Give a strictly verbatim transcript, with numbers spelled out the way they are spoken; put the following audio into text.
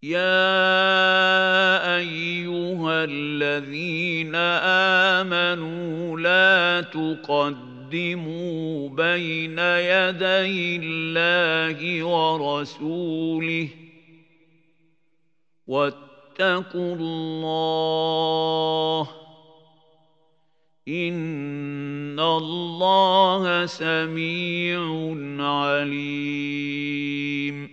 يا أيها الذين آمنوا لا تقدموا بين يدي الله ورسوله واتقوا الله إن الله سميع عليم